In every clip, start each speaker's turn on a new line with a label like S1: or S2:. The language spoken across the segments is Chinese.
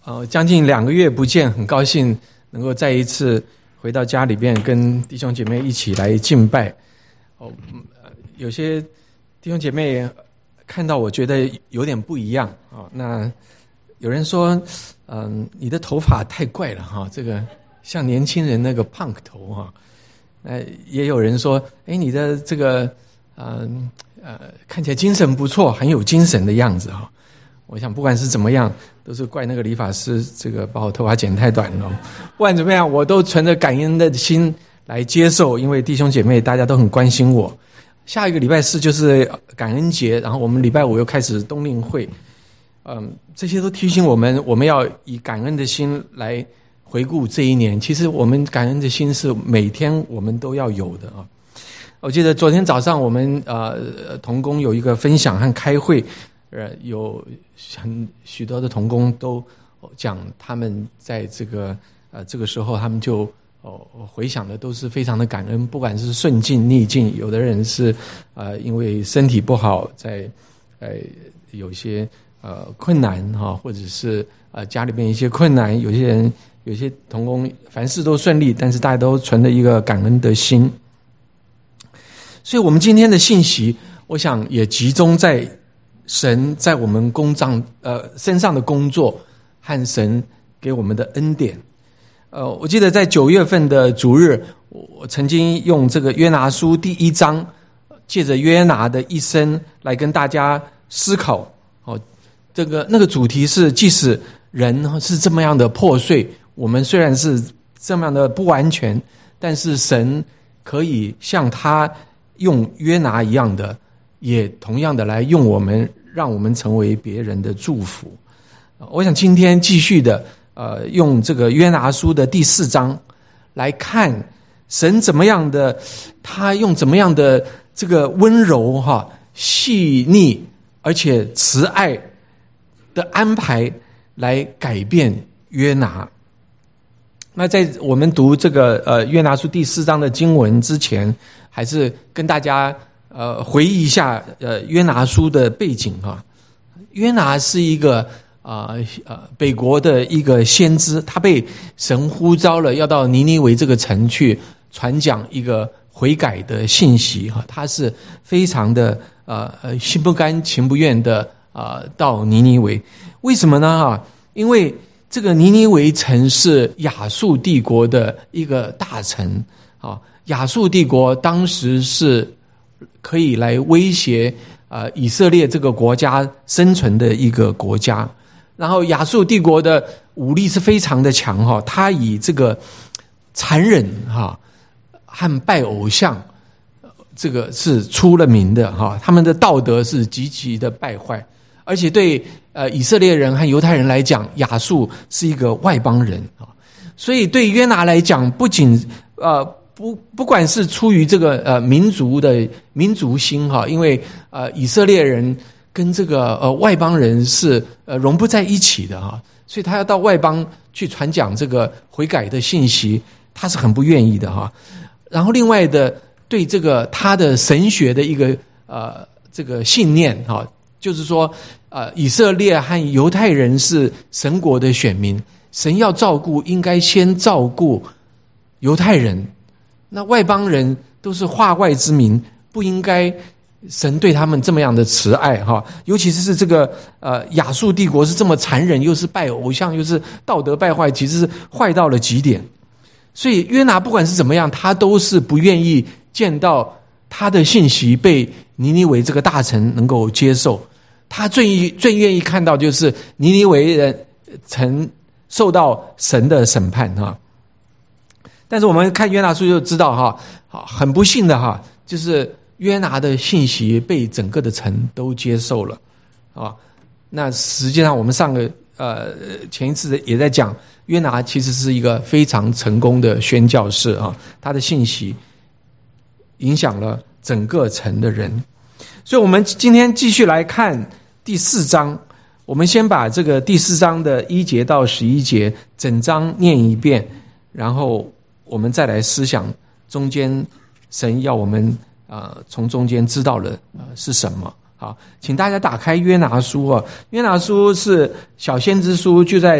S1: 将近2个月不见，很高兴能够再一次回到家里边，跟弟兄姐妹一起来敬拜。有些弟兄姐妹看到我觉得有点不一样啊。那有人说，你的头发太怪了哈，这个像年轻人那个punk头哈。也有人说，你的这个看起来精神不错，很有精神的样子哈。我想不管是怎么样，都是怪那个理发师这个把我头发剪太短了。不管怎么样，我都存着感恩的心来接受，因为弟兄姐妹大家都很关心我。下一个礼拜四就是感恩节，然后我们礼拜5又开始冬令会，这些都提醒我们要以感恩的心来回顾这一年。其实我们感恩的心是每天我们都要有的啊。我记得昨天早上我们同工有一个分享和开会，有许多的同工都讲他们在这个时候他们就回想的都是非常的感恩，不管是顺境逆境，有的人是因为身体不好，在有一些困难哈，或者是家里边一些困难，有些同工凡事都顺利，但是大家都存了一个感恩的心。所以我们今天的信息，我想也集中在神在我们身上的工作和神给我们的恩典。我记得在9月份的主日，我曾经用这个约拿书第1章，借着约拿的一生来跟大家思考。那个主题是，即使人是这么样的破碎，我们虽然是这么样的不完全，但是神可以像他用约拿一样的，也同样的来用我们，让我们成为别人的祝福。我想今天继续的用这个约拿书的第4章来看神怎么样的，他用怎么样的这个温柔细腻而且慈爱的安排来改变约拿。那在我们读这个约拿书第4章的经文之前，还是跟大家回忆一下约拿书的背景哈。约拿是一个北国的一个先知，他被神呼召了，要到尼尼微这个城去传讲一个悔改的信息哈。他是非常的心不甘情不愿的到尼尼微。为什么呢因为这个尼尼微城是亚述帝国的一个大城亚述帝国当时是可以来威胁以色列这个国家生存的一个国家。然后亚述帝国的武力是非常的强他以这个残忍和拜偶像这个是出了名的他们的道德是极其的败坏，而且对以色列人和犹太人来讲，亚述是一个外邦人所以对约拿来讲，不仅不管是出于这个民族心因为以色列人跟这个外邦人是融不在一起的所以他要到外邦去传讲这个悔改的信息，他是很不愿意的然后另外的对这个他的神学的一个这个信念就是说以色列和犹太人是神国的选民，神要照顾应该先照顾犹太人，那外邦人都是化外之民，不应该神对他们这么样的慈爱尤其是这个亚述帝国是这么残忍，又是拜偶像，又是道德败坏，其实是坏到了极点。所以约拿不管是怎么样，他都是不愿意见到他的信息被尼尼微这个大城能够接受。他最愿意看到就是尼尼微人曾受到神的审判但是我们看约拿书就知道很不幸的就是约拿的信息被整个的城都接受了那实际上我们前一次也在讲，约拿其实是一个非常成功的宣教士他的信息影响了整个城的人。所以我们今天继续来看第4章，我们先把这个第4章的1节到11节整章念一遍，然后我们再来思想中间神要我们从中间知道了是什么。好，请大家打开约拿书约拿书是小先知书，就在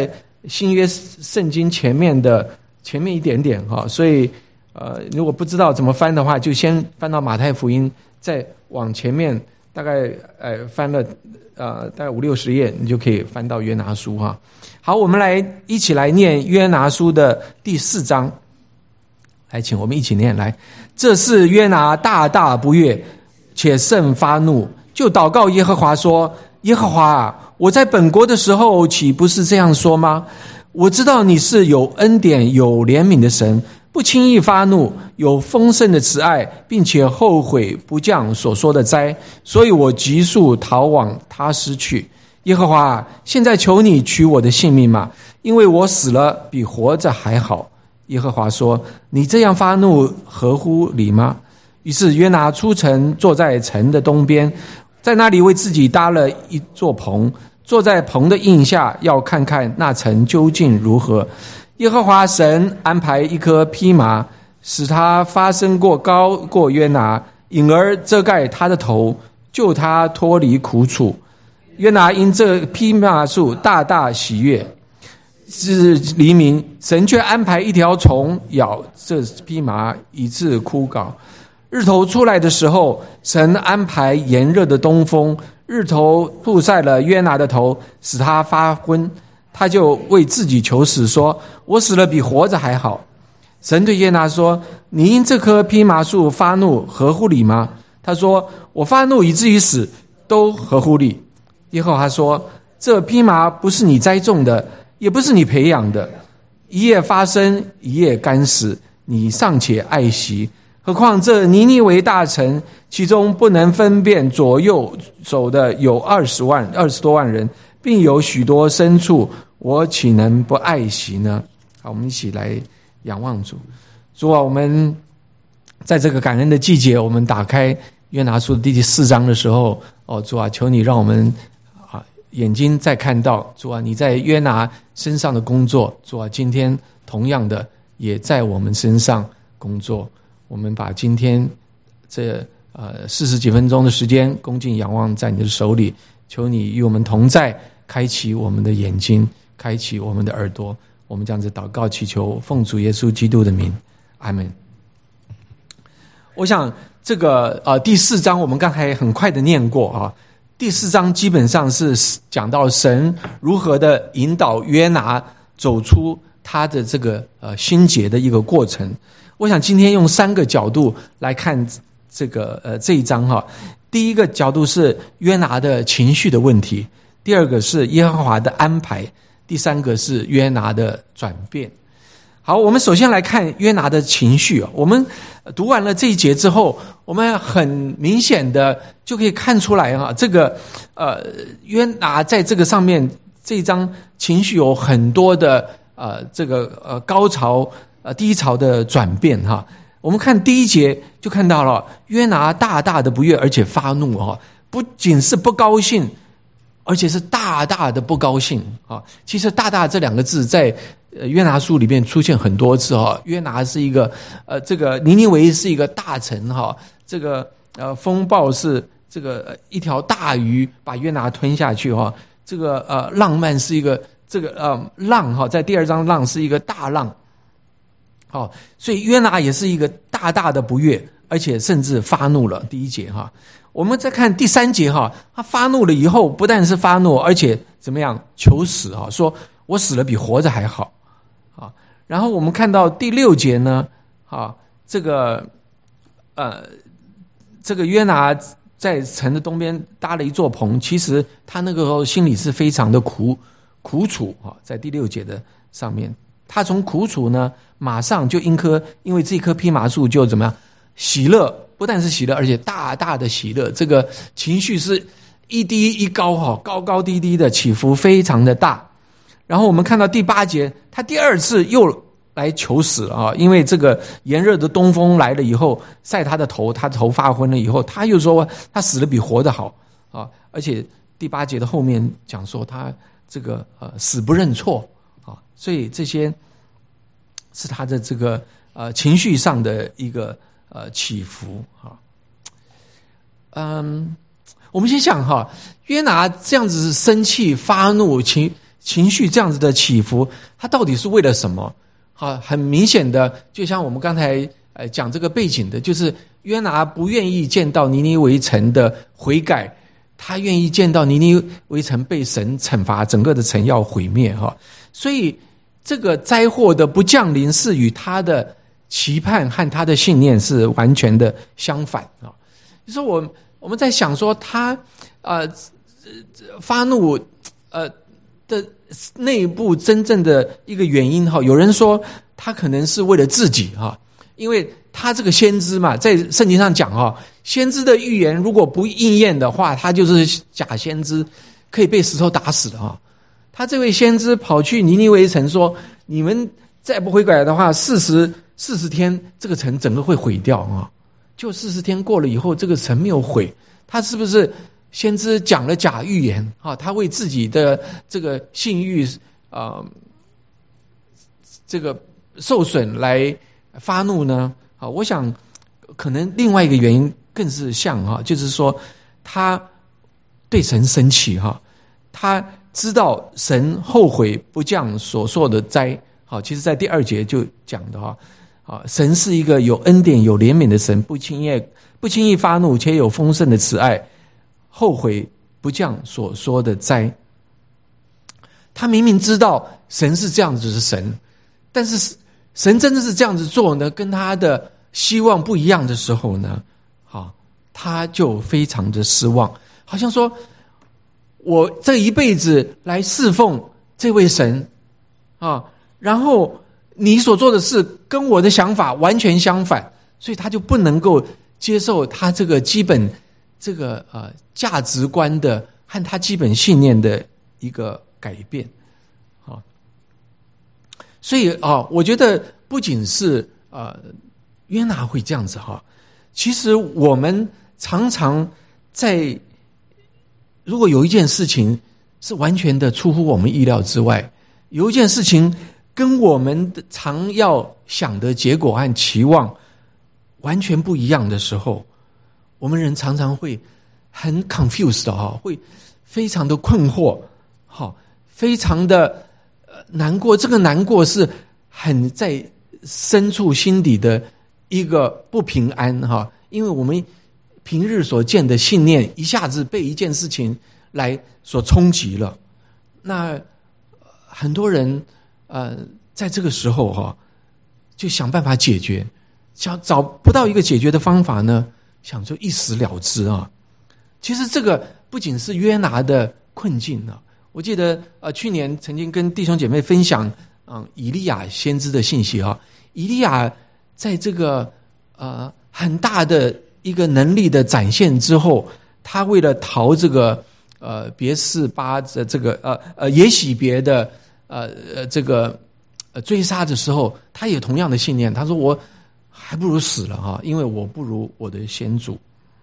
S1: 新约圣经前面一点点哈，所以如果不知道怎么翻的话，就先翻到马太福音，再往前面大概翻了大概50-60页，你就可以翻到约拿书哈。好，我们一起来念约拿书的第4章。来，请我们一起念来。这是约拿大大不悦，且甚发怒，就祷告耶和华说：耶和华啊，我在本国的时候岂不是这样说吗？我知道你是有恩典有怜悯的神，不轻易发怒，有丰盛的慈爱，并且后悔不降所说的灾，所以我急速逃往他施去。耶和华啊，现在求你取我的性命嘛，因为我死了比活着还好。耶和华说：你这样发怒合乎理吗？于是约拿出城，坐在城的东边，在那里为自己搭了一座棚，坐在棚的荫下，要看看那城究竟如何。耶和华神安排一棵蓖麻，使它发生高过约拿，引而遮盖他的头，救他脱离苦楚。约拿因这蓖麻树大大喜悦。至黎明，神却安排一条虫咬这蓖麻，以致枯槁。日头出来的时候，神安排炎热的东风，日头曝晒了约拿的头，使他发昏。他就为自己求死，说：我死了比活着还好。神对约拿说：你因这棵蓖麻树发怒合乎理吗？他说：我发怒以至于死，都合乎理。耶和华说：这蓖麻不是你栽种的，也不是你培养的，一夜发生，一夜干死，你尚且爱惜，何况这尼尼微大城，其中不能分辨左右走的有20多万人，并有许多牲畜，我岂能不爱惜呢？好，我们一起来仰望主。主啊，我们在这个感恩的季节，我们打开约拿书的第4章的时候，主啊，求你让我们眼睛再看到，主啊，你在约拿身上的工作，主啊，今天同样的也在我们身上工作。我们把今天这40几分钟的时间恭敬仰望在你的手里，求你与我们同在，开启我们的眼睛，开启我们的耳朵。我们这样子祷告祈求，奉主耶稣基督的名，阿们。我想这个第4章我们刚才很快的念过啊。第4章基本上是讲到神如何的引导约拿走出他的这个心结的一个过程。我想今天用3个角度来看这一章哈。第一个角度是约拿的情绪的问题，第二个是耶和华的安排，第3个是约拿的转变。好，我们首先来看约拿的情绪。我们读完了这一节之后，我们很明显的就可以看出来这个约拿在这个上面这一章情绪有很多的高潮低潮的转变哈。我们看第1节就看到了约拿大大的不悦，而且发怒不仅是不高兴，而且是大大的不高兴啊。其实大大这2个字在约拿书里面出现很多次哈。约拿是一个这个尼尼微是一个大城哈，这个风暴是这个一条大鱼把约拿吞下去哈。这个浪漫是一个这个浪哈，在第2章浪是一个大浪。好，所以约拿也是一个大大的不悦，而且甚至发怒了。第1节哈，我们再看第3节哈，他发怒了以后，不但是发怒，而且怎么样求死哈，说我死了比活着还好啊。然后我们看到第6节呢，这个约拿在城的东边搭了一座棚，其实他那个时候心里是非常的苦楚啊，在第6节的上面。他从苦楚呢，马上就因为这棵蓖麻树就怎么样喜乐，不但是喜乐，而且大大的喜乐。这个情绪是一低一高哈，高高低低的起伏非常的大。然后我们看到第8节，他第2次又来求死啊，因为这个炎热的东风来了以后，晒他的头，他头发昏了以后，他又说他死了比活得好啊。而且第8节的后面讲说他这个死不认错啊，所以这些是他的这个情绪上的一个起伏哈。我们先想哈，约拿这样子生气发怒， 情绪这样子的起伏，他到底是为了什么？好，很明显的，就像我们刚才讲这个背景的，就是约拿不愿意见到尼尼微城的悔改，他愿意见到尼尼微城被神惩罚，整个的城要毁灭哈。所以这个灾祸的不降临是与他的期盼和他的信念是完全的相反啊。就是我们在想说他发怒的内部真正的一个原因哈，有人说他可能是为了自己哈，因为他这个先知嘛，在圣经上讲哈，先知的预言如果不应验的话，他就是假先知，可以被石头打死的哈。他这位先知跑去尼尼微城说，你们再不悔改的话，40天这个城整个会毁掉啊。就40天过了以后，这个城没有毁，他是不是先知讲了假预言啊？他为自己的这个信誉这个受损来发怒呢？啊，我想可能另外一个原因更是像哈，就是说他对神生气哈，他知道神后悔不降所受的灾。好，其实在第2节就讲的哈。神是一个有恩典有怜悯的神，不轻易发怒，且有丰盛的慈爱，后悔不降所说的灾。他明明知道神是这样子的神，但是神真的是这样子做呢，跟他的希望不一样的时候呢，他就非常的失望，好像说我这一辈子来侍奉这位神然后你所做的事跟我的想法完全相反，所以他就不能够接受他这个基本这个价值观的和他基本信念的一个改变所以我觉得不仅是约拿会这样子其实我们常常在如果有一件事情是完全的出乎我们意料之外，有一件事情跟我们常要想的结果和期望完全不一样的时候，我们人常常会很 confused 会非常的困惑非常的难过。这个难过是很在深处心底的一个不平安因为我们平日所见的信念一下子被一件事情来所冲击了。那很多人在这个时候就想办法解决，想找不到一个解决的方法呢，想就一死了之其实这个不仅是约拿的困境我记得去年曾经跟弟兄姐妹分享以利亚先知的信息以利亚在这个很大的一个能力的展现之后，他为了逃这个别是巴的这个耶洗别的这个追杀的时候，他也同样的信念，他说我还不如死了因为我不如我的先祖。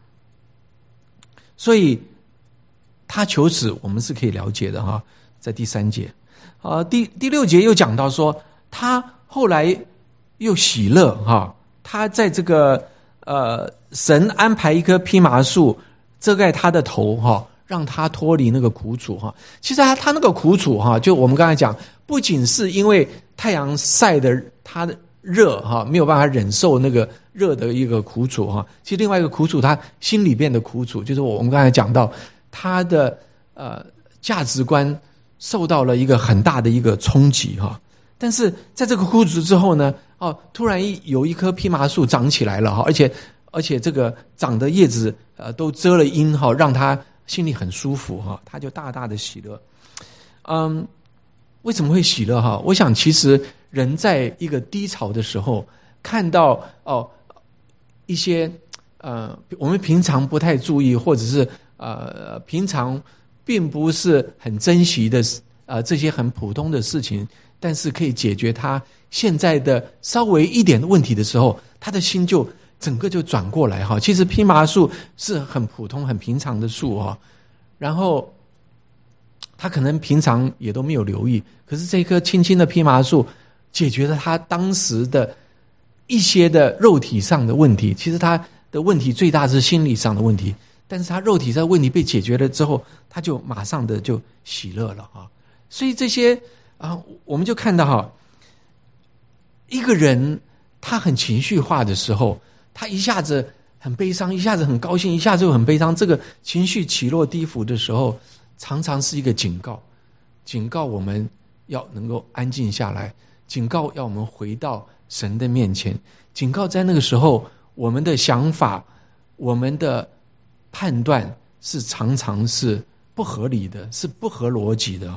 S1: 所以他求死我们是可以了解的在第3节第6节又讲到说，他后来又喜乐他在这个神安排一棵蓖麻树遮盖他的头让他脱离那个苦楚其实他那个苦楚就我们刚才讲，不仅是因为太阳晒的他的热没有办法忍受那个热的一个苦楚其实另外一个苦楚，他心里边的苦楚，就是我们刚才讲到他的价值观受到了一个很大的一个冲击但是在这个苦楚之后呢突然有一棵蓖麻树长起来了而且这个长的叶子都遮了阴让他心里很舒服他就大大的喜乐。为什么会喜乐我想其实人在一个低潮的时候，看到一些我们平常不太注意，或者是平常并不是很珍惜的这些很普通的事情，但是可以解决他现在的稍微一点的问题的时候，他的心就整个就转过来其实蓖麻树是很普通很平常的树然后他可能平常也都没有留意，可是这棵轻轻的蓖麻树解决了他当时的一些的肉体上的问题。其实他的问题最大是心理上的问题，但是他肉体上的问题被解决了之后，他就马上的就喜乐了所以这些我们就看到一个人他很情绪化的时候，他一下子很悲伤，一下子很高兴，一下子又很悲伤，这个情绪起落低伏的时候，常常是一个警告我们要能够安静下来，警告要我们回到神的面前，警告在那个时候我们的想法，我们的判断是常常是不合理的，是不合逻辑的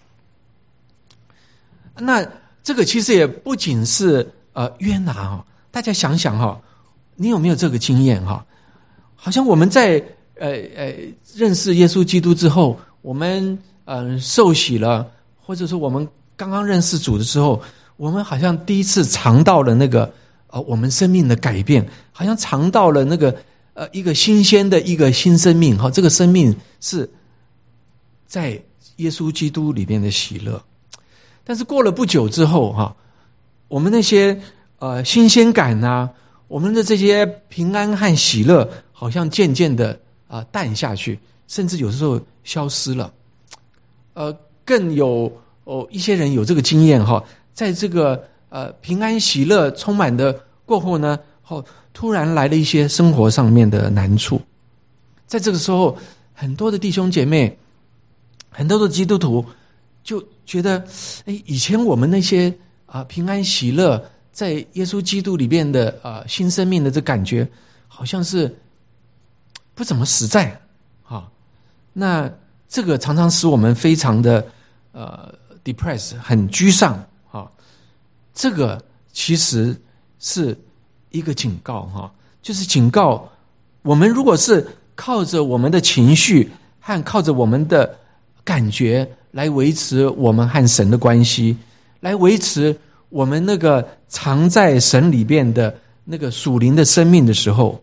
S1: 那这个其实也不仅是约拿大家想想你有没有这个经验好像我们在认识耶稣基督之后，我们受洗了，或者说我们刚刚认识主的时候，我们好像第一次尝到了那个我们生命的改变，好像尝到了那个一个新鲜的一个新生命这个生命是在耶稣基督里面的喜乐。但是过了不久之后我们那些新鲜感我们的这些平安和喜乐好像渐渐的淡下去，甚至有时候消失了。更有一些人有这个经验在这个平安喜乐充满的过后呢突然来了一些生活上面的难处。在这个时候，很多的弟兄姐妹，很多的基督徒就觉得以前我们那些平安喜乐在耶稣基督里面的新生命的这感觉好像是不怎么实在那这个常常使我们非常的depressed， 很沮丧这个其实是一个警告就是警告我们，如果是靠着我们的情绪和靠着我们的感觉来维持我们和神的关系，来维持我们那个藏在神里边的那个属灵的生命的时候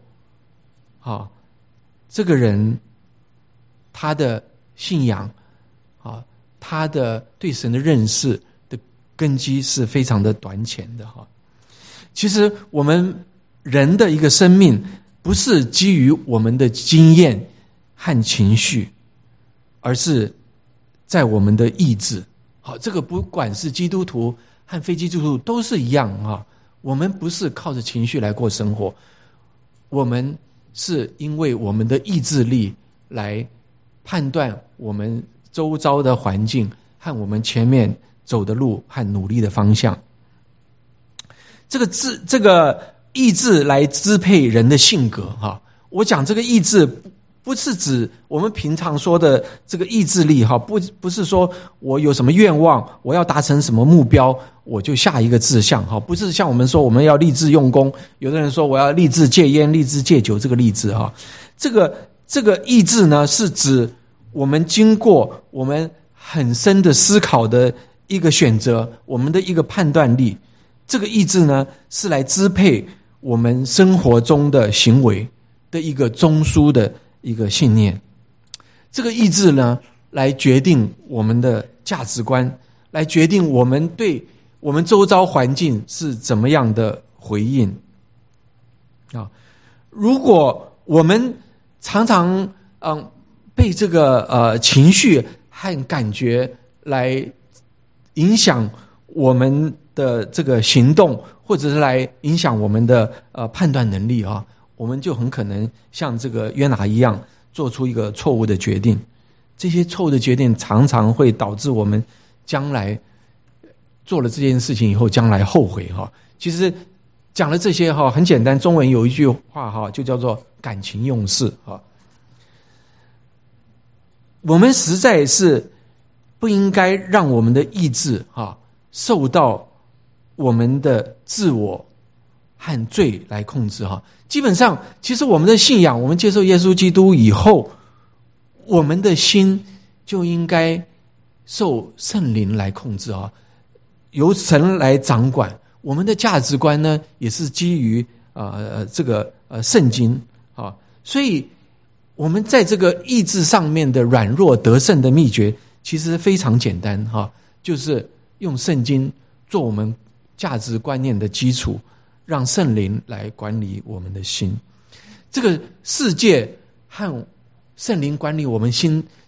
S1: 这个人他的信仰他的对神的认识的根基是非常的短浅的其实我们人的一个生命不是基于我们的经验和情绪，而是在我们的意志这个不管是基督徒和非基督徒都是一样我们不是靠着情绪来过生活，我们是因为我们的意志力来判断我们周遭的环境和我们前面走的路和努力的方向。这个意志来支配人的性格我讲这个意志不是指我们平常说的这个意志力不是说我有什么愿望，我要达成什么目标我就下一个志向不是像我们说我们要立志用功，有的人说我要立志戒烟，立志戒酒，这个立志这个意志呢是指我们经过我们很深的思考的一个选择，我们的一个判断力，这个意志呢是来支配我们生活中的行为的一个中枢的一个信念。这个意志呢来决定我们的价值观，来决定我们对我们周遭环境是怎么样的回应如果我们常常被这个情绪和感觉来影响我们的这个行动，或者是来影响我们的判断能力我们就很可能像这个约拿一样做出一个错误的决定。这些错误的决定常常会导致我们将来做了这件事情以后将来后悔其实讲了这些很简单，中文有一句话就叫做感情用事我们实在是不应该让我们的意志受到我们的自我和罪来控制基本上其实我们的信仰，我们接受耶稣基督以后，我们的心就应该受圣灵来控制由神来掌管。我们的价值观呢也是基于这个圣经所以我们在这个意志上面的软弱得胜的秘诀其实非常简单就是用圣经做我们价值观念的基础，让圣灵来管理我们的心。这个世界和圣灵管理我们心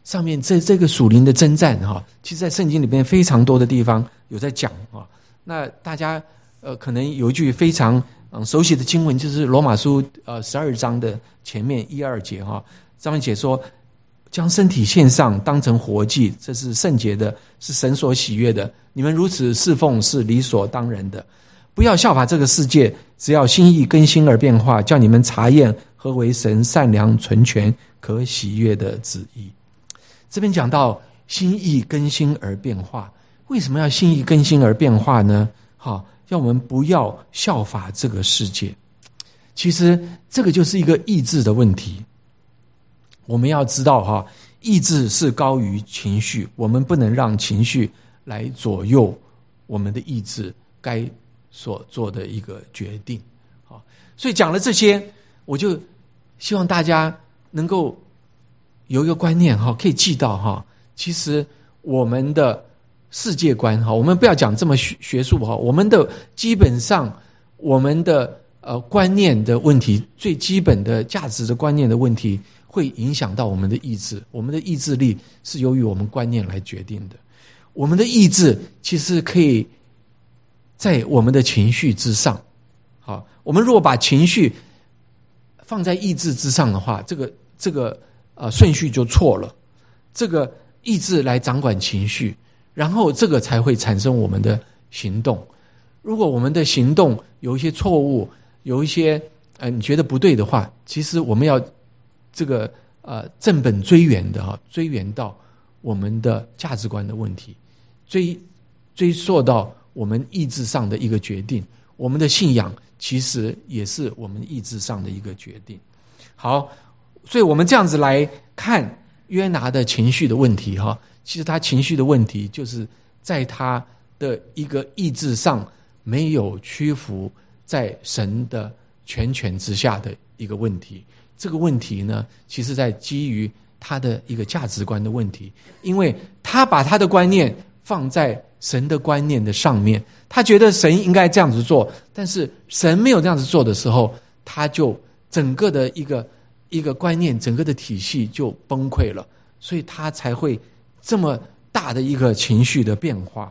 S1: 上面这个属灵的征战哈，其实在圣经里面非常多的地方有在讲啊。那大家可能有一句非常熟悉的经文，就是罗马书12章的前面1、2节哈，上面写说，将身体献上当成活祭，这是圣洁的，是神所喜悦的。你们如此侍奉是理所当然的。不要效法这个世界，只要心意更新而变化，叫你们查验何为神善良、纯全、可喜悦的旨意。这边讲到心意更新而变化，为什么要心意更新而变化呢？要我们不要效法这个世界。其实这个就是一个意志的问题。我们要知道意志是高于情绪，我们不能让情绪来左右我们的意志该所做的一个决定。所以讲了这些，我就希望大家能够有一个观念可以记到其实我们的世界观我们不要讲这么学术我们的基本上我们的观念的问题，最基本的价值的观念的问题，会影响到我们的意志。我们的意志力是由于我们观念来决定的。我们的意志其实可以在我们的情绪之上。我们如果把情绪放在意志之上的话，这个顺序就错了。这个意志来掌管情绪，然后这个才会产生我们的行动。如果我们的行动有一些错误，有一些你觉得不对的话，其实我们要这个正本追源的追源到我们的价值观的问题，追溯到我们意志上的一个决定。我们的信仰其实也是我们意志上的一个决定。好，所以我们这样子来看约拿的情绪的问题其实他情绪的问题就是在他的一个意志上没有屈服在神的全权之下的一个问题。这个问题呢，其实在基于他的一个价值观的问题，因为他把他的观念放在神的观念的上面，他觉得神应该这样子做，但是神没有这样子做的时候，他就整个的一个观念，整个的体系就崩溃了，所以他才会这么大的一个情绪的变化。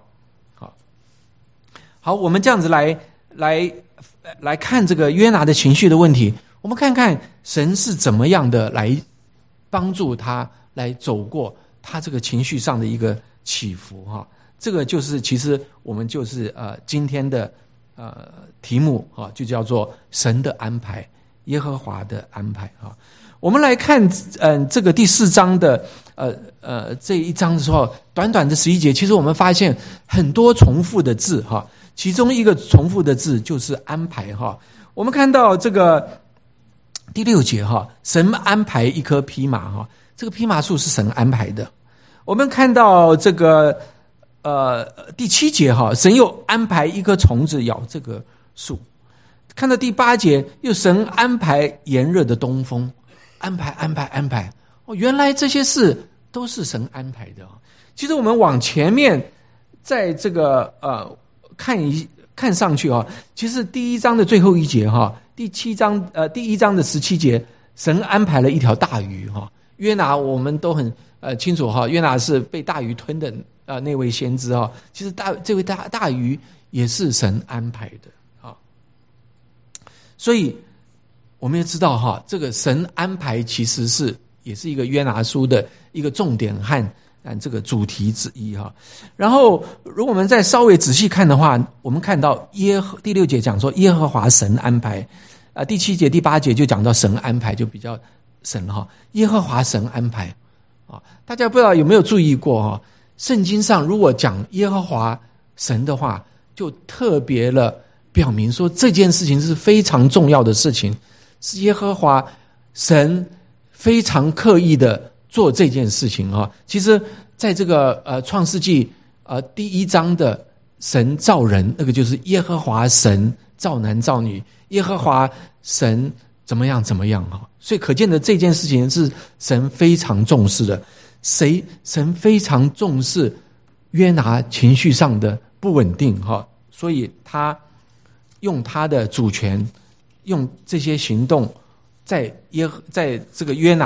S1: 好，我们这样子来看这个约拿的情绪的问题，我们看看神是怎么样的来帮助他来走过他这个情绪上的一个起伏这个就是其实我们就是今天的题目就叫做神的安排，耶和华的安排我们来看这个第4章的这一章的时候，短短的11节，其实我们发现很多重复的字其中一个重复的字就是安排我们看到这个第6节神安排一棵蓖麻这个蓖麻树是神安排的。我们看到这个第7节神又安排一颗虫子咬这个树。看到第8节，又神安排炎热的东风，安排原来这些事都是神安排的其实我们往前面在这个看上去其实第1章的最后一节第1章的17节，神安排了一条大鱼约拿我们都很清楚约拿是被大鱼吞的那位先知其实这位大鱼也是神安排的所以我们也知道这个神安排其实也是一个约拿书的一个重点和这个主题之一然后如果我们再稍微仔细看的话，我们看到第6节讲说耶和华神安排第7节第8节就讲到神安排，就比较神耶和华神安排大家不知道有没有注意过圣经上如果讲耶和华神的话，就特别了表明说这件事情是非常重要的事情，是耶和华神非常刻意的做这件事情其实在这个创世纪第1章的神造人，那个就是耶和华神造男造女，耶和华神怎么样所以可见的这件事情是神非常重视的。神非常重视约拿情绪上的不稳定所以他用他的主权，用这些行动在这个约拿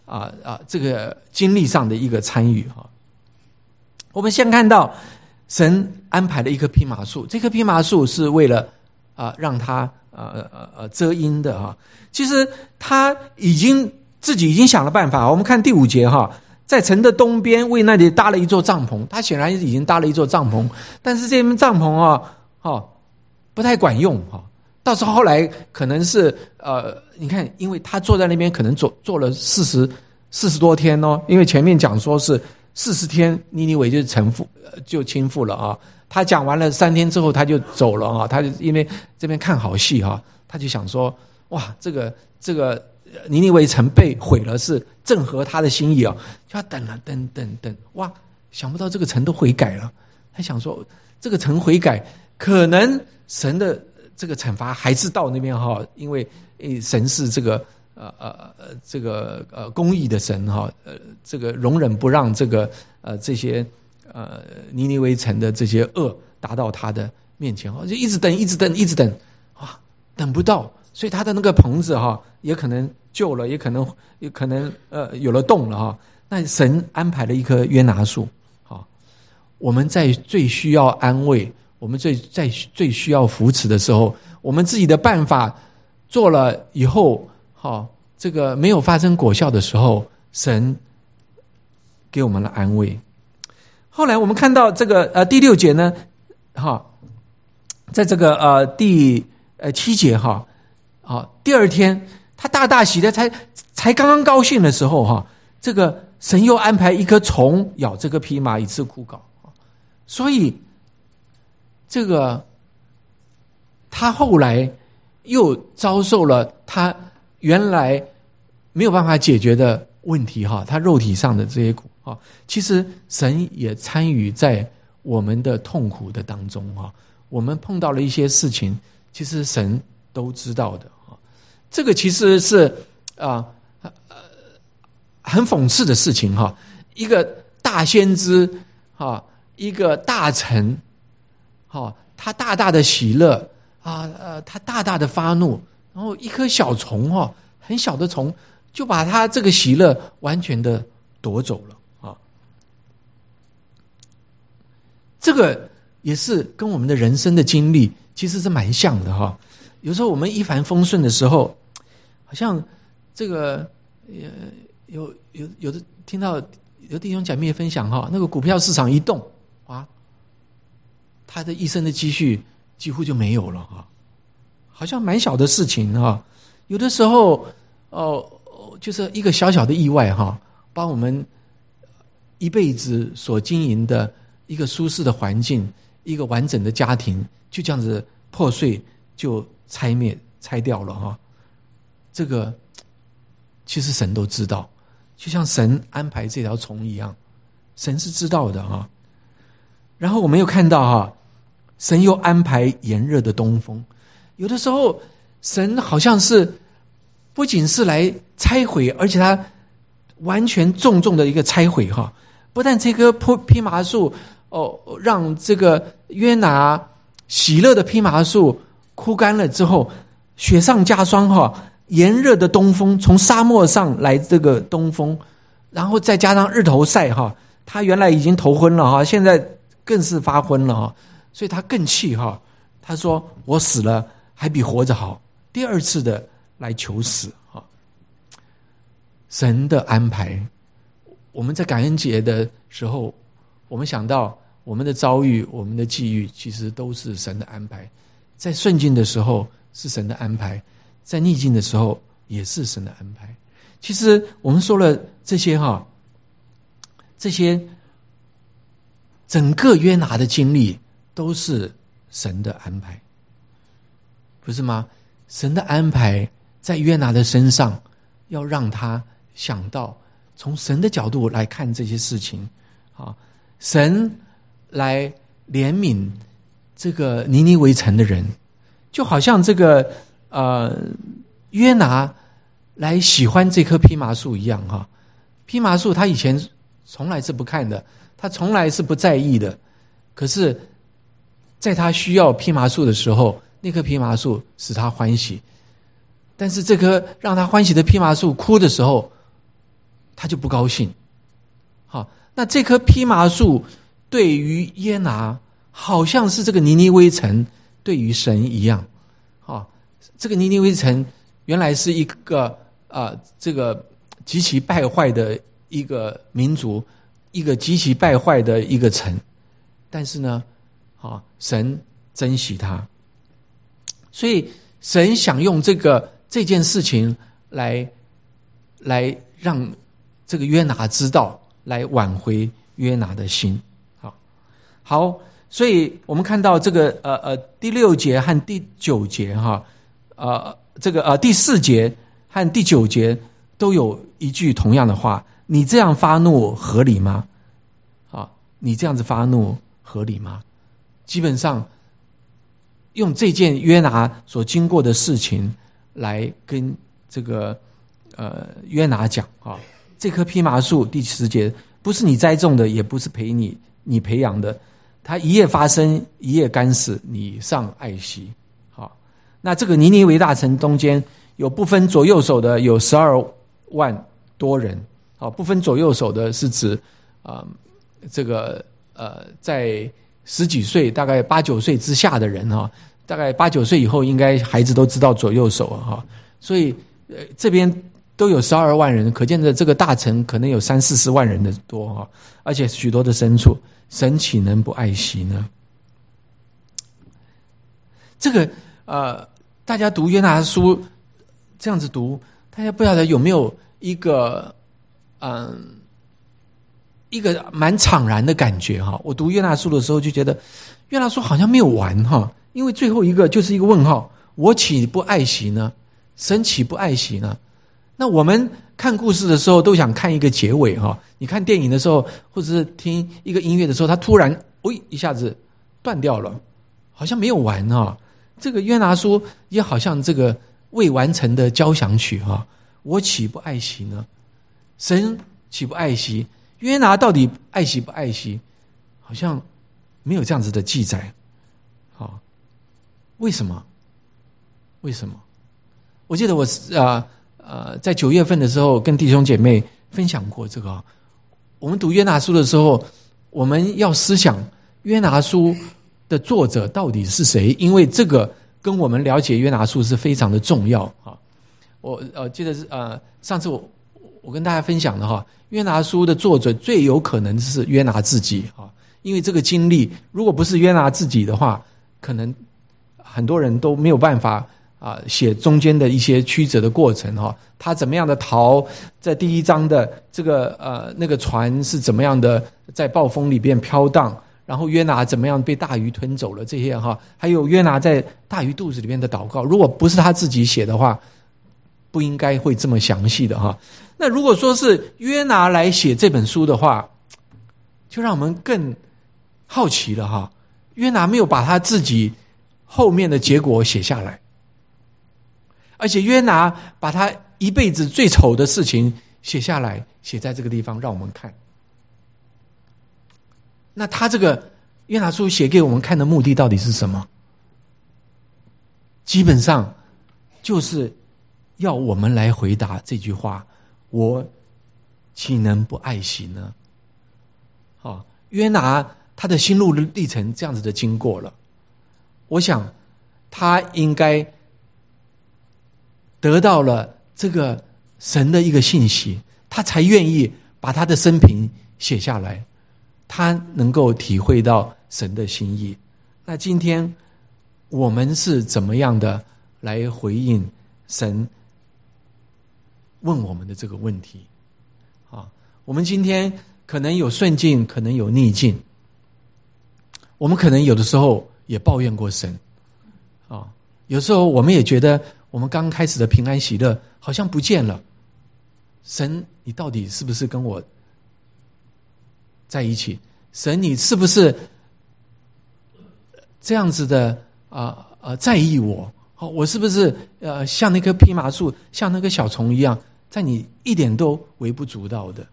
S1: 这个经历上的一个参与哈。我们先看到神安排了一棵蓖麻树，这棵蓖麻树是为了让它遮阴的哈。其实他自己已经想了办法。我们看第5节哈，在城的东边为那里搭了一座帐篷。他显然已经搭了一座帐篷，但是这面帐篷不太管用哈。到时候后来可能是你看，因为他坐在那边可能坐了40多天哦，因为前面讲说是40天，尼尼微就倾覆了啊。他讲完了3天之后他就走了啊。他就因为这边看好戏哈，他就想说哇，这个尼尼微城被毁了是正合他的心意啊，就要等了等，哇，想不到这个城都悔改了。他想说这个城悔改，可能神的这个惩罚还是到那边哈，因为神是这个公义的神哈，这个容忍不让这些尼尼微城的这些恶达到他的面前哈，就一直等，哇，等不到，所以他的那个棚子哈也可能旧了，也可能有了洞了哈。那神安排了一棵约拿树，好，我们在最需要安慰，我们最需要扶持的时候，我们自己的办法做了以后，好，这个没有发生果效的时候，神给我们了安慰。后来我们看到这个第6节呢，哈，在这个第7节哈，第2天他大大喜的才刚刚高兴的时候哈，这个神又安排一颗虫咬这个蓖麻，以致枯槁。所以这个他后来又遭受了他原来没有办法解决的问题哈，他肉体上的这些苦啊，其实神也参与在我们的痛苦的当中哈。我们碰到了一些事情，其实神都知道的哈。这个其实是很讽刺的事情哈。一个大先知哈，一个大臣哈，他大大的喜乐他大大的发怒，然后一颗小虫哈，很小的虫就把他这个喜乐完全的夺走了啊。这个也是跟我们的人生的经历其实是蛮像的哈。有时候我们一帆风顺的时候，好像这个有的听到有弟兄姐妹分享哈，那个股票市场一动啊，他的一生的积蓄几乎就没有了哈，好像蛮小的事情哈。有的时候就是一个小小的意外哈，把我们一辈子所经营的一个舒适的环境，一个完整的家庭，就这样子破碎，就拆掉了哈。这个其实神都知道，就像神安排这条虫一样，神是知道的哈。然后我们又看到哈，神又安排炎热的东风。有的时候神好像是不仅是来拆毁，而且他完全重的一个拆毁哈。不但这棵蓖麻树让这个约拿喜乐的蓖麻树枯干了之后，雪上加霜哈，炎热的东风从沙漠上来，这个东风，然后再加上日头晒哈，他原来已经头昏了哈，现在更是发昏了哈，所以他更气哈，他说我死了还比活着好，第2次的来求死哈。神的安排，我们在感恩节的时候，我们想到我们的遭遇，我们的际遇，其实都是神的安排。在顺境的时候是神的安排，在逆境的时候也是神的安排。其实我们说了这些哈，这些整个约拿的经历都是神的安排，不是吗？神的安排在约拿的身上，要让他想到从神的角度来看这些事情啊，神来怜悯这个尼尼微城的人，就好像这个约拿来喜欢这棵蓖麻树一样哈。蓖麻树他以前从来是不看的，他从来是不在意的，可是在他需要蓖麻树的时候，那棵蓖麻树使他欢喜。但是这棵让他欢喜的蓖麻树枯的时候， 他就不高兴。好，那这棵蓖麻树对于约拿，好像是这个尼尼微城对于神一样。好，这个尼尼微城原来是一个这个极其败坏的一个民族，一个极其败坏的一个城，但是呢，神珍惜他，所以神想用这件事情来让这个约拿知道，来挽回约拿的心。好，所以我们看到这个第6节和第9节这个第4节和第9节都有一句同样的话：你这样发怒合理吗？你这样子发怒合理吗？基本上用这件约拿所经过的事情来跟这个约拿讲这棵蓖麻树第10节不是你栽种的，也不是你培养的，它一夜发生，一夜干死，你尚爱惜。那这个尼尼微大城中间有不分左右手的，有12万多人。不分左右手的是指这个在10几岁，大概8、9岁之下的人大概8、9岁以后，应该孩子都知道左右手所以这边都有12万人，可见的这个大城可能有30、40万人的多而且许多的牲畜，神岂能不爱惜呢？这个大家读约拿书这样子读，大家不晓得有没有一个蛮怅然的感觉我读约拿书的时候就觉得约拿书好像没有完因为最后一个就是一个问号，我岂不爱惜呢？神岂不爱惜呢？那我们看故事的时候都想看一个结尾你看电影的时候，或者是听一个音乐的时候，它突然一下子断掉了，好像没有完这个约拿书也好像这个未完成的交响曲我岂不爱惜呢？神岂不爱惜？约拿到底爱惜不爱惜？好像没有这样子的记载为什么？为什么？我记得我在9月份的时候跟弟兄姐妹分享过这个我们读约拿书的时候，我们要思想约拿书的作者到底是谁，因为这个跟我们了解约拿书是非常的重要我记得是上次我跟大家分享的约拿书的作者最有可能是约拿自己因为这个经历如果不是约拿自己的话，可能很多人都没有办法写中间的一些曲折的过程他怎么样的逃，在第1章的这个那个船是怎么样的在暴风里边飘荡，然后约拿怎么样被大鱼吞走了，这些还有约拿在大鱼肚子里面的祷告，如果不是他自己写的话，不应该会这么详细的那如果说是约拿来写这本书的话，就让我们更好奇了约拿没有把他自己后面的结果写下来，而且约拿把他一辈子最丑的事情写下来，写在这个地方让我们看。那他这个约拿书写给我们看的目的到底是什么？基本上就是要我们来回答这句话：我岂能不爱惜呢？约拿他的心路历程这样子的经过了，我想他应该得到了这个神的一个信息，他才愿意把他的生平写下来，他能够体会到神的心意。那今天我们是怎么样的来回应神问我们的这个问题我们今天可能有顺境，可能有逆境，我们可能有的时候也抱怨过神有时候我们也觉得我们刚开始的平安喜乐好像不见了，神你到底是不是跟我在一起？神你是不是这样子的在意我我是不是像那棵蓖麻树，像那个小虫一样，在你一点都微不足道的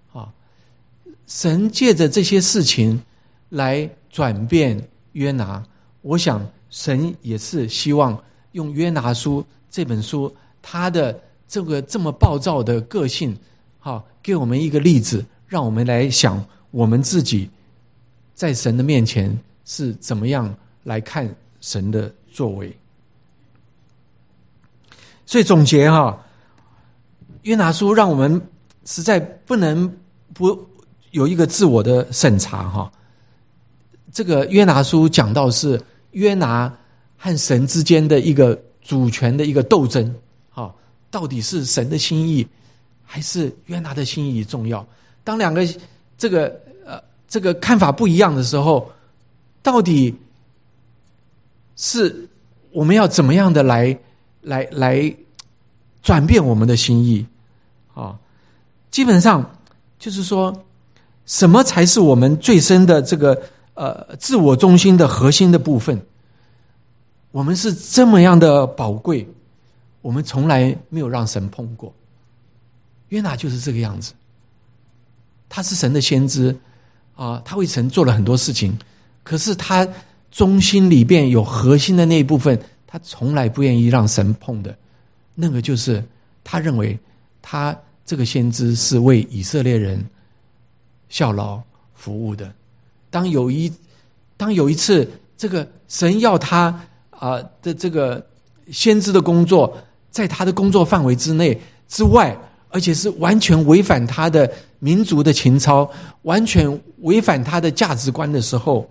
S1: 神借着这些事情来转变约拿，我想神也是希望用约拿书这本书他的这个这么暴躁的个性给我们一个例子，让我们来想我们自己在神的面前是怎么样来看神的作为。所以总结约拿书让我们实在不能不有一个自我的审查这个约拿书讲到是约拿和神之间的一个主权的一个斗争到底是神的心意还是约拿的心意重要？当两个这个看法不一样的时候，到底是我们要怎么样的来转变我们的心意基本上就是说，什么才是我们最深的这个自我中心的核心的部分？我们是这么样的宝贵，我们从来没有让神碰过。约拿就是这个样子，他是神的先知他为神做了很多事情，可是他中心里边有核心的那一部分，他从来不愿意让神碰的，那个就是他认为他这个先知是为以色列人效劳服务的。当有一次这个神要他的这个先知的工作在他的工作范围之外，而且是完全违反他的民族的情操，完全违反他的价值观的时候，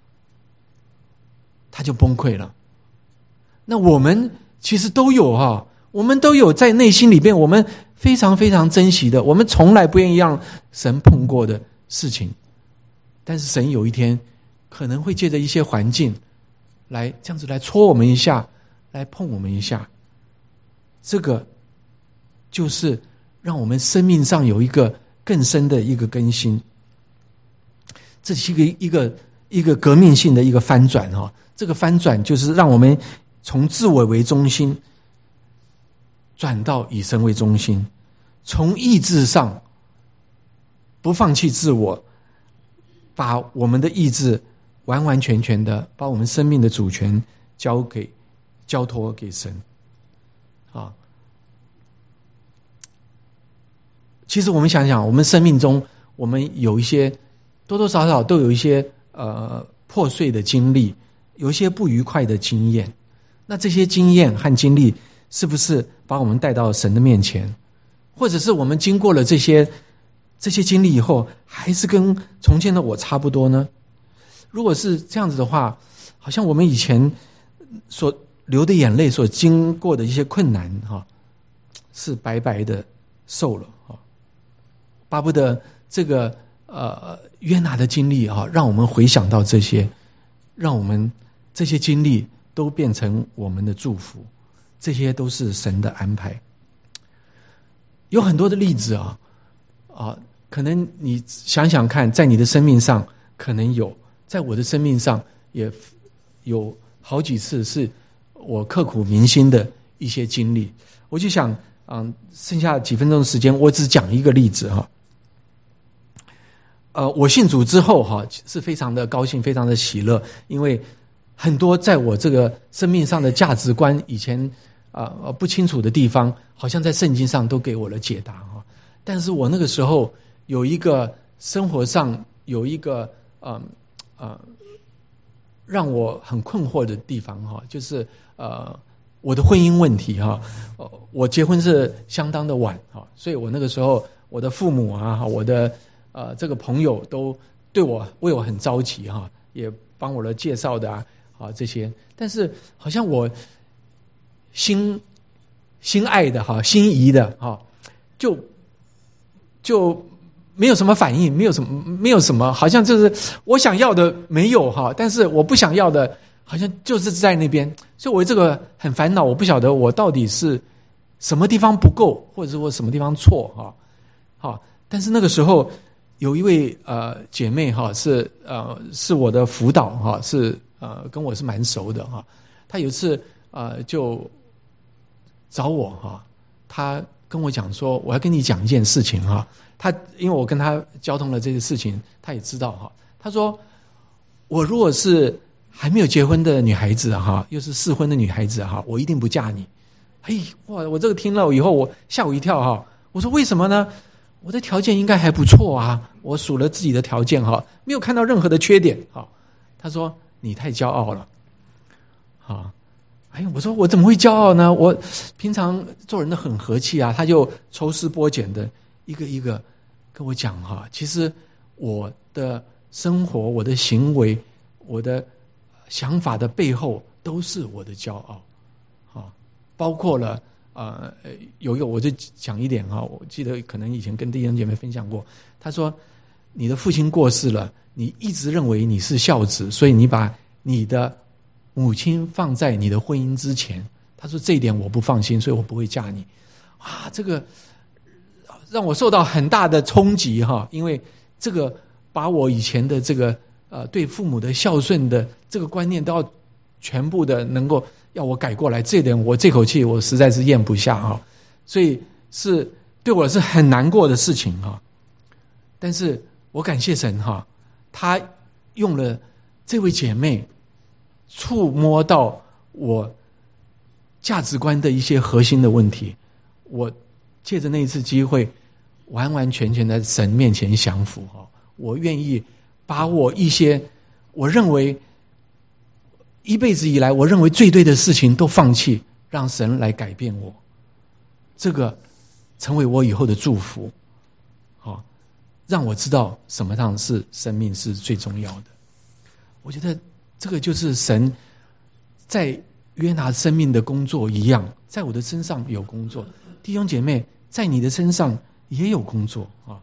S1: 他就崩溃了。那我们其实都有我们都有在内心里边我们非常非常珍惜的，我们从来不愿意让神碰过的事情，但是神有一天可能会借着一些环境来这样子来戳我们一下，来碰我们一下，这个就是让我们生命上有一个更深的一个更新。这是一个革命性的一个翻转这个翻转就是让我们从自我为中心转到以神为中心，从意志上不放弃自我，把我们的意志完完全全的把我们生命的主权交托给神其实我们想想，我们生命中我们有一些多多少少都有一些破碎的经历，有一些不愉快的经验，那这些经验和经历是不是把我们带到神的面前？或者是我们经过了这些经历以后，还是跟从前的我差不多呢？如果是这样子的话，好像我们以前所流的眼泪，所经过的一些困难是白白的受了巴不得这个约拿的经历让我们回想到这些，让我们这些经历都变成我们的祝福，这些都是神的安排。有很多的例子可能你想想看，在你的生命上可能有，在我的生命上也有好几次是我刻骨铭心的一些经历。我就想剩下几分钟的时间，我只讲一个例子我信主之后是非常的高兴，非常的喜乐，因为很多在我这个生命上的价值观以前不清楚的地方，好像在圣经上都给我了解答但是我那个时候有一个生活上有一个让我很困惑的地方就是我的婚姻问题我结婚是相当的晚所以我那个时候我的父母我的这个朋友都为我很着急也帮我了介绍的这些，但是好像我心爱的心仪的就没有什么反应，没有什么，好像就是我想要的没有但是我不想要的好像就是在那边，所以我这个很烦恼，我不晓得我到底是什么地方不够，或者是我什么地方错但是那个时候有一位姐妹是我的辅导是跟我是蛮熟的她有一次就找我她跟我讲说，我要跟你讲一件事情她因为我跟她交通了这些事情，她也知道她说我如果是还没有结婚的女孩子又是适婚的女孩子我一定不嫁你。哇，我这个听了以后我吓我一跳我说为什么呢？ 我的条件应该还不错啊，我数了自己的条件哈，没有看到任何的缺点哈。他说你太骄傲了，啊，哎，我说我怎么会骄傲呢？我平常做人都很和气啊。他就抽丝剥茧的一个一个跟我讲哈，其实我的生活、我的行为、我的想法的背后都是我的骄傲，啊，包括了有一个我就讲一点哈，我记得可能以前跟弟兄姐妹分享过，他说你的父亲过世了，你一直认为你是孝子，所以你把你的母亲放在你的婚姻之前。他说这一点我不放心，所以我不会嫁你。啊，这个让我受到很大的冲击哈，因为这个把我以前的这个对父母的孝顺的这个观念都要全部的能够要我改过来，这一点我这口气我实在是咽不下哈，所以是对我是很难过的事情哈。但是我感谢神哈，他用了这位姐妹触摸到我价值观的一些核心的问题，我借着那一次机会完完全全在神面前降服哈，我愿意把我一些我认为一辈子以来我认为最对的事情都放弃，让神来改变我，这个成为我以后的祝福，好，让我知道什么样是生命是最重要的。我觉得这个就是神在约拿生命的工作一样，在我的身上有工作，弟兄姐妹在你的身上也有工作啊。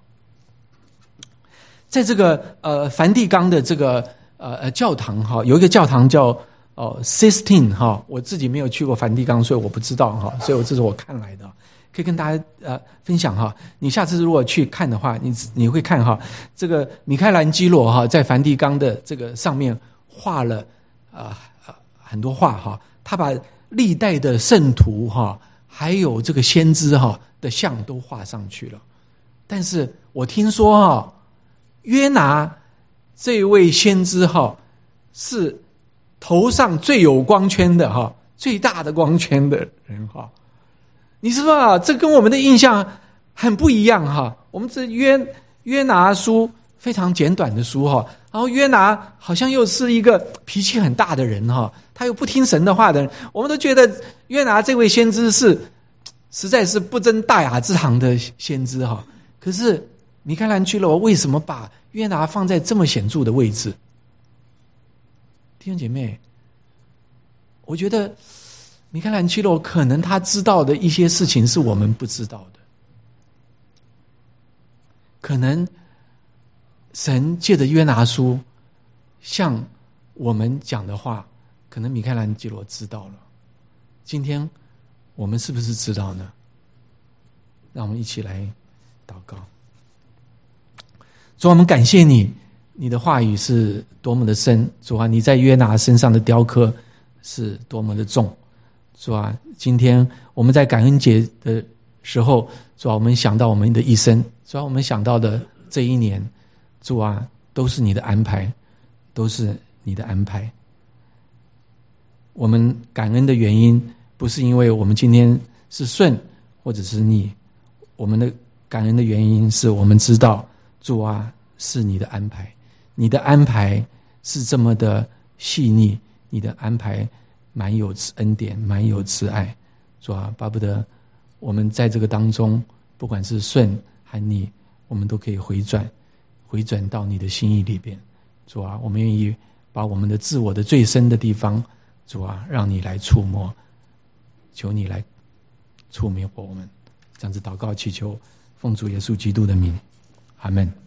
S1: 在这个梵蒂冈的这个教堂哈，有一个教堂叫Sistine 哈，我自己没有去过梵蒂冈，所以我不知道哈，所以这是我看来的，可以跟大家分享哈。你下次如果去看的话，你会看哈，这个米开朗基罗哈在梵蒂冈的这个上面画了很多画哈，他把历代的圣徒哈，还有这个先知哈的像都画上去了。但是我听说哈，约拿这位先知哈是头上最有光圈的哈，最大的光圈的人哈。你是说啊，这跟我们的印象很不一样哈。我们这约拿书非常简短的书哈，然后约拿好像又是一个脾气很大的人哈，他又不听神的话的人，我们都觉得约拿这位先知是实在是不争大雅之堂的先知哈。可是米开朗基罗为什么把约拿放在这么显著的位置？弟兄姐妹，我觉得米开朗基罗可能他知道的一些事情是我们不知道的，可能神借着约拿书向我们讲的话，可能米开朗基罗知道了。今天我们是不是知道呢？让我们一起来祷告。主，我们感谢你，你的话语是多么的深，主啊，你在约拿身上的雕刻是多么的重。主啊，今天我们在感恩节的时候，主啊，我们想到我们的一生，主啊，我们想到的这一年，主啊，都是你的安排，都是你的安排。我们感恩的原因不是因为我们今天是顺或者是逆，我们的感恩的原因是我们知道主啊，是你的安排，你的安排是这么的细腻，你的安排满有恩典，满有慈爱。主啊，巴不得我们在这个当中，不管是顺还逆，我们都可以回转到你的心意里边。主啊，我们愿意把我们的自我的最深的地方，主啊，让你来触摸，求你来触摸我们。这样子祷告祈求，奉主耶稣基督的名，阿们。